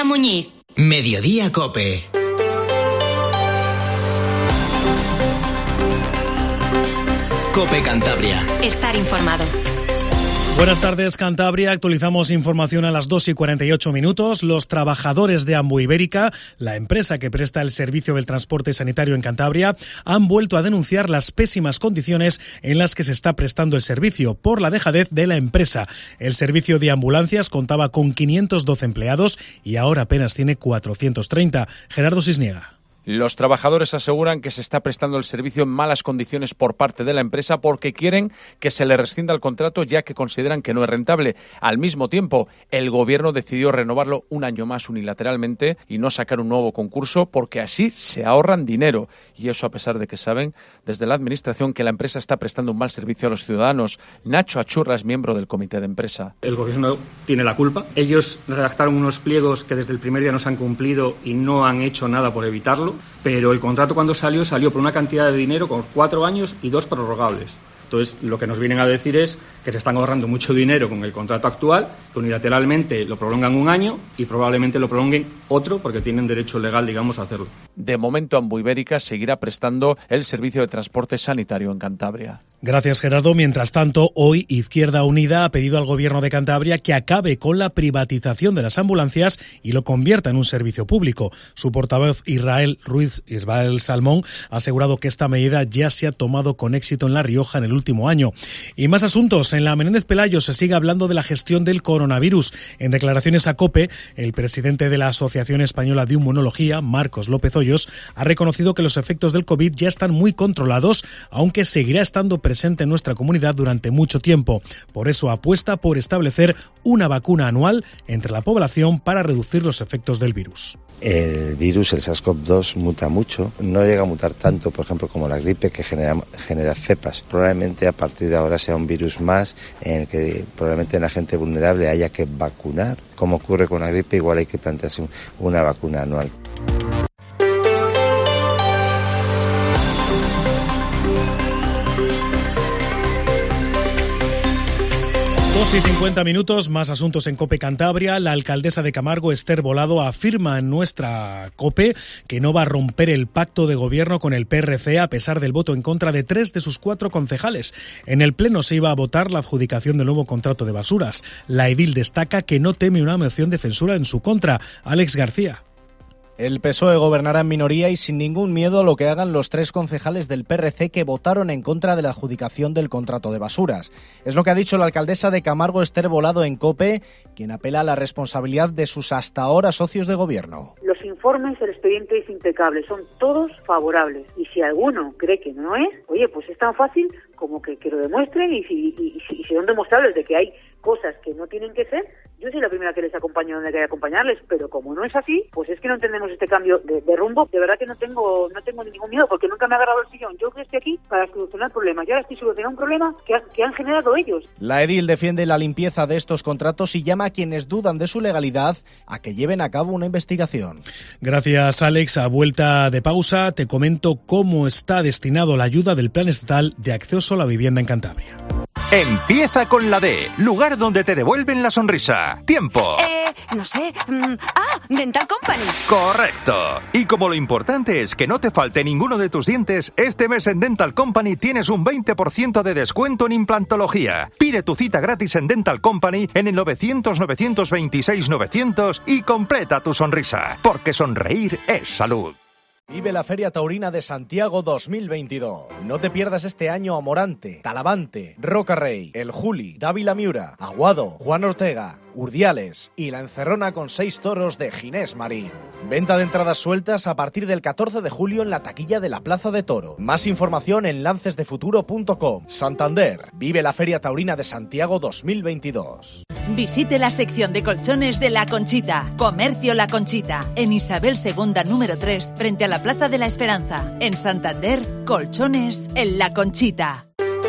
Muñiz. Mediodía Cope. Cope Cantabria. Estar informado. Buenas tardes, Cantabria. Actualizamos información a las 2:48. Los trabajadores de Ambuibérica, la empresa que presta el servicio del transporte sanitario en Cantabria, han vuelto a denunciar las pésimas condiciones en las que se está prestando el servicio por la dejadez de la empresa. El servicio de ambulancias contaba con 512 empleados y ahora apenas tiene 430. Gerardo Cisniega. Los trabajadores aseguran que se está prestando el servicio en malas condiciones por parte de la empresa porque quieren que se le rescinda el contrato, ya que consideran que no es rentable. Al mismo tiempo, el gobierno decidió renovarlo un año más unilateralmente y no sacar un nuevo concurso porque así se ahorran dinero. Y eso a pesar de que saben desde la administración que la empresa está prestando un mal servicio a los ciudadanos. Nacho Achurra es miembro del comité de empresa. El gobierno tiene la culpa. Ellos redactaron unos pliegos que desde el primer día no se han cumplido y no han hecho nada por evitarlo. Pero el contrato cuando salió por una cantidad de dinero con 4 años y 2 prorrogables. Entonces, lo que nos vienen a decir es que se están ahorrando mucho dinero con el contrato actual, que unilateralmente lo prolongan un año y probablemente lo prolonguen otro porque tienen derecho legal, digamos, a hacerlo. De momento, Ambuibérica seguirá prestando el servicio de transporte sanitario en Cantabria. Gracias, Gerardo. Mientras tanto, hoy Izquierda Unida ha pedido al Gobierno de Cantabria que acabe con la privatización de las ambulancias y lo convierta en un servicio público. Su portavoz Israel Salmón ha asegurado que esta medida ya se ha tomado con éxito en La Rioja en el último año. Y más asuntos. En la Menéndez Pelayo se sigue hablando de la gestión del coronavirus. En declaraciones a COPE, el presidente de la Asociación Española de Inmunología, Marcos López Hoyos, ha reconocido que los efectos del COVID ya están muy controlados, aunque seguirá estando presente en nuestra comunidad durante mucho tiempo. Por eso apuesta por establecer una vacuna anual entre la población para reducir los efectos del virus. El virus, el SARS-CoV-2, muta mucho. No llega a mutar tanto, por ejemplo, como la gripe, que genera cepas. Probablemente a partir de ahora sea un virus más en el que probablemente en la gente vulnerable haya que vacunar. Como ocurre con la gripe, igual hay que plantearse una vacuna anual. Y 50 minutos, más asuntos en COPE Cantabria. La alcaldesa de Camargo, Esther Bolado, afirma en nuestra COPE que no va a romper el pacto de gobierno con el PRC a pesar del voto en contra de 3 de sus 4 concejales. En el pleno se iba a votar la adjudicación del nuevo contrato de basuras. La edil destaca que no teme una moción de censura en su contra. Alex García. El PSOE gobernará en minoría y sin ningún miedo a lo que hagan los 3 concejales del PRC que votaron en contra de la adjudicación del contrato de basuras. Es lo que ha dicho la alcaldesa de Camargo, Esther Bolado, en COPE, quien apela a la responsabilidad de sus hasta ahora socios de gobierno. Los informes del expediente es impecable, son todos favorables. Y si alguno cree que no es, oye, pues es tan fácil como que lo demuestren y si son demostrables de que hay cosas que no tienen que ser, yo soy la primera que les acompaño donde hay que acompañarles, pero como no es así, pues es que no entendemos este cambio de rumbo. De verdad que no tengo ningún miedo porque nunca me ha agarrado el sillón. Yo que estoy aquí para solucionar problemas. Yo ahora estoy solucionando un problema que han generado ellos. La edil defiende la limpieza de estos contratos y llama a quienes dudan de su legalidad a que lleven a cabo una investigación. Gracias, Alex. A vuelta de pausa te comento cómo está destinado la ayuda del Plan Estatal de Acceso a la Vivienda en Cantabria. Empieza con la D, lugar donde te devuelven la sonrisa. Tiempo. No sé. Dental Company. Correcto. Y como lo importante es que no te falte ninguno de tus dientes, este mes en Dental Company tienes un 20% de descuento en implantología. Pide tu cita gratis en Dental Company en el 900-926-900 y completa tu sonrisa. Porque sonreír es salud. Vive la Feria Taurina de Santiago 2022. No te pierdas este año a Morante, Talavante, Roca Rey, El Juli, Dávila Miura, Aguado, Juan Ortega, Urdiales y la encerrona con 6 toros de Ginés Marín. Venta de entradas sueltas a partir del 14 de julio en la taquilla de la Plaza de Toro. Más información en lancesdefuturo.com. Santander. Vive la Feria Taurina de Santiago 2022. Visite la sección de colchones de La Conchita. Comercio La Conchita. En Isabel II número 3, frente a la Plaza de la Esperanza. En Santander, colchones en La Conchita.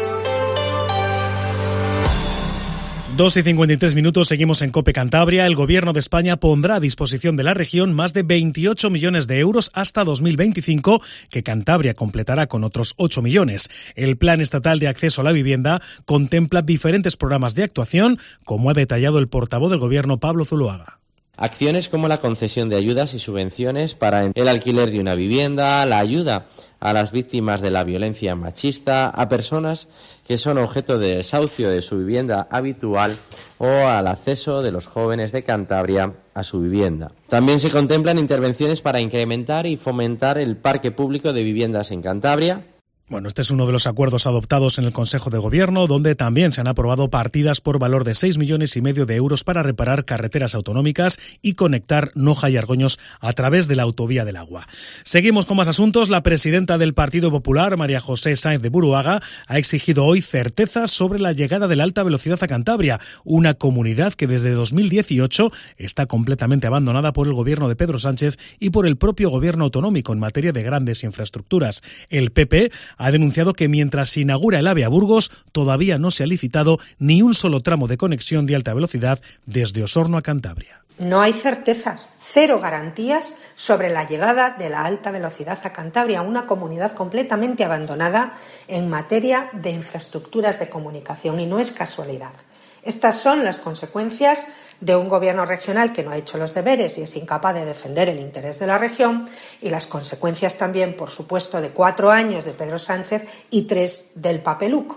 2:53, seguimos en COPE Cantabria. El Gobierno de España pondrá a disposición de la región más de 28 millones de euros hasta 2025, que Cantabria completará con otros 8 millones. El Plan Estatal de Acceso a la Vivienda contempla diferentes programas de actuación, como ha detallado el portavoz del Gobierno, Pablo Zuloaga. Acciones como la concesión de ayudas y subvenciones para el alquiler de una vivienda, la ayuda a las víctimas de la violencia machista, a personas que son objeto de desahucio de su vivienda habitual o al acceso de los jóvenes de Cantabria a su vivienda. También se contemplan intervenciones para incrementar y fomentar el parque público de viviendas en Cantabria. Bueno, este es uno de los acuerdos adoptados en el Consejo de Gobierno, donde también se han aprobado partidas por valor de 6,5 millones de euros para reparar carreteras autonómicas y conectar Noja y Argoños a través de la autovía del agua. Seguimos con más asuntos. La presidenta del Partido Popular, María José Sáenz de Buruaga, ha exigido hoy certezas sobre la llegada de la alta velocidad a Cantabria, una comunidad que desde 2018 está completamente abandonada por el gobierno de Pedro Sánchez y por el propio gobierno autonómico en materia de grandes infraestructuras. El PP ha denunciado que mientras se inaugura el AVE a Burgos, todavía no se ha licitado ni un solo tramo de conexión de alta velocidad desde Osorno a Cantabria. No hay certezas, cero garantías sobre la llegada de la alta velocidad a Cantabria, una comunidad completamente abandonada en materia de infraestructuras de comunicación, y no es casualidad. Estas son las consecuencias de un gobierno regional que no ha hecho los deberes y es incapaz de defender el interés de la región, y las consecuencias también, por supuesto, de 4 años de Pedro Sánchez y 3 del papeluco.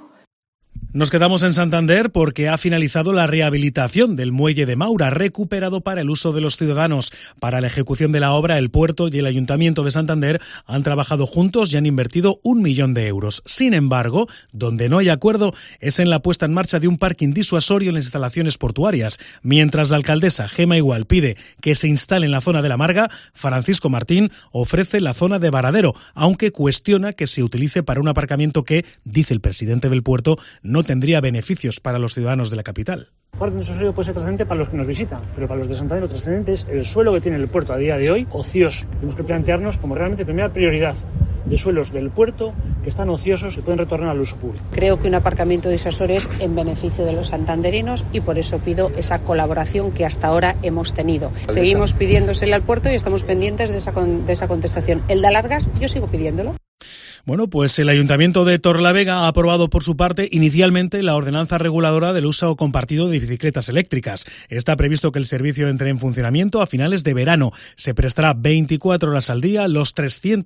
Nos quedamos en Santander porque ha finalizado la rehabilitación del muelle de Maura, recuperado para el uso de los ciudadanos. Para la ejecución de la obra, el puerto y el Ayuntamiento de Santander han trabajado juntos y han invertido 1 millón de euros. Sin embargo, donde no hay acuerdo es en la puesta en marcha de un parking disuasorio en las instalaciones portuarias. Mientras la alcaldesa Gema Igual pide que se instale en la zona de La Marga, Francisco Martín ofrece la zona de Varadero, aunque cuestiona que se utilice para un aparcamiento que, dice el presidente del puerto, no tendría beneficios para los ciudadanos de la capital. Parking disuasorio puede ser trascendente para los que nos visitan, pero para los de Santander lo trascendente es el suelo que tiene el puerto a día de hoy ocioso. Tenemos que plantearnos como realmente primera prioridad de suelos del puerto que están ociosos y pueden retornar al uso público. Creo que un aparcamiento disuasorio es en beneficio de los santanderinos y por eso pido esa colaboración que hasta ahora hemos tenido. Seguimos pidiéndosela al puerto y estamos pendientes de esa contestación. El de Alargas, yo sigo pidiéndolo. Bueno, pues el Ayuntamiento de Torlavega ha aprobado por su parte inicialmente la ordenanza reguladora del uso compartido de bicicletas eléctricas. Está previsto que el servicio entre en funcionamiento a finales de verano. Se prestará 24 horas al día, los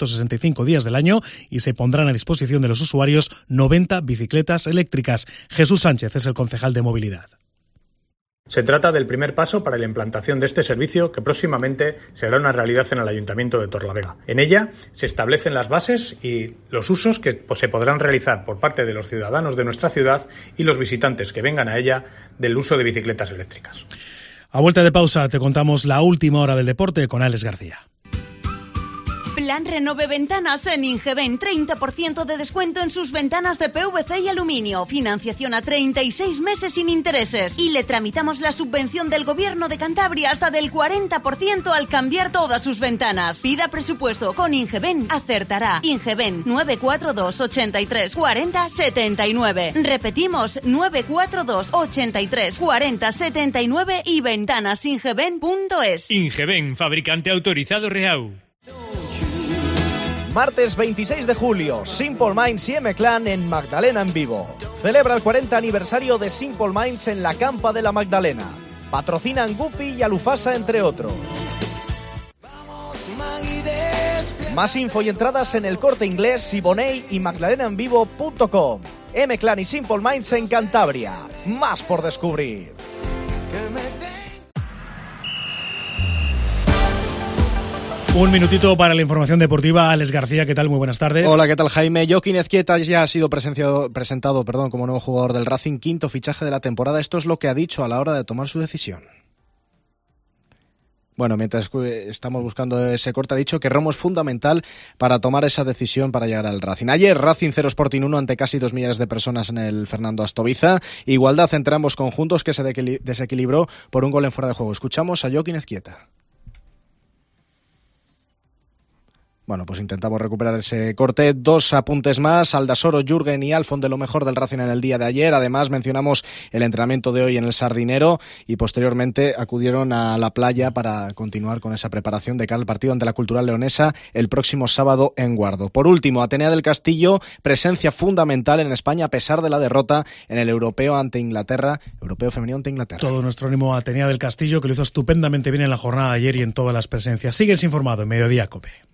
365 días del año, y se pondrán a disposición de los usuarios 90 bicicletas eléctricas. Jesús Sánchez es el concejal de movilidad. Se trata del primer paso para la implantación de este servicio que próximamente será una realidad en el Ayuntamiento de Torlavega. En ella se establecen las bases y los usos que se podrán realizar por parte de los ciudadanos de nuestra ciudad y los visitantes que vengan a ella del uso de bicicletas eléctricas. A vuelta de pausa te contamos la última hora del deporte con Alex García. Plan Renove Ventanas en Ingeben, 30% de descuento en sus ventanas de PVC y aluminio, financiación a 36 meses sin intereses y le tramitamos la subvención del Gobierno de Cantabria hasta del 40% al cambiar todas sus ventanas. Pida presupuesto con Ingeben, acertará. Ingeben 942 83 40 79. Repetimos 942 83 40 79 y ventanasingeben.es. Ingeben, fabricante autorizado Reau. Martes 26 de julio, Simple Minds y M-Clan en Magdalena en vivo. Celebra el 40 aniversario de Simple Minds en la Campa de la Magdalena. Patrocinan Guppy y Alufasa, entre otros. Más info y entradas en El Corte Inglés, Siboney y magdalenaenvivo.com. M-Clan y Simple Minds en Cantabria. Más por descubrir. Un minutito para la información deportiva. Alex García, ¿qué tal? Muy buenas tardes. Hola, ¿qué tal, Jaime? Joaquín Ezquieta ya ha sido presentado como nuevo jugador del Racing, quinto fichaje de la temporada. Esto es lo que ha dicho a la hora de tomar su decisión. Bueno, mientras estamos buscando ese corte, ha dicho que Romo es fundamental para tomar esa decisión para llegar al Racing. Ayer, Racing 0 Sporting 1 ante casi 2 millones de personas en el Fernando Astoviza. Igualdad entre ambos conjuntos que se desequilibró por un gol en fuera de juego. Escuchamos a Joaquín Ezquieta. Bueno, pues intentamos recuperar ese corte. 2 apuntes más, Aldasoro, Jürgen y Alfon de lo mejor del Racing en el día de ayer. Además mencionamos el entrenamiento de hoy en el Sardinero y posteriormente acudieron a la playa para continuar con esa preparación de cara al partido ante la Cultural Leonesa el próximo sábado en Guardo. Por último, Atenea del Castillo, presencia fundamental en España a pesar de la derrota en el europeo ante Inglaterra, europeo femenino ante Inglaterra. Todo nuestro ánimo a Atenea del Castillo, que lo hizo estupendamente bien en la jornada de ayer y en todas las presencias. Sigues informado en Mediodía COPE.